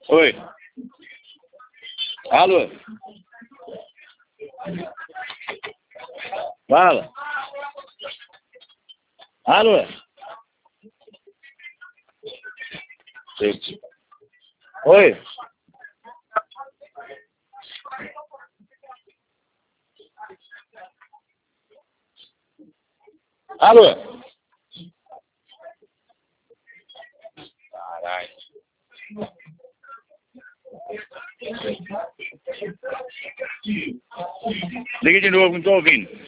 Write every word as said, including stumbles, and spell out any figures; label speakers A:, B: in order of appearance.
A: Oi. Alô? Fala. Alô? Oi. Alô? Caralho. Liga de novo, não tô ouvindo.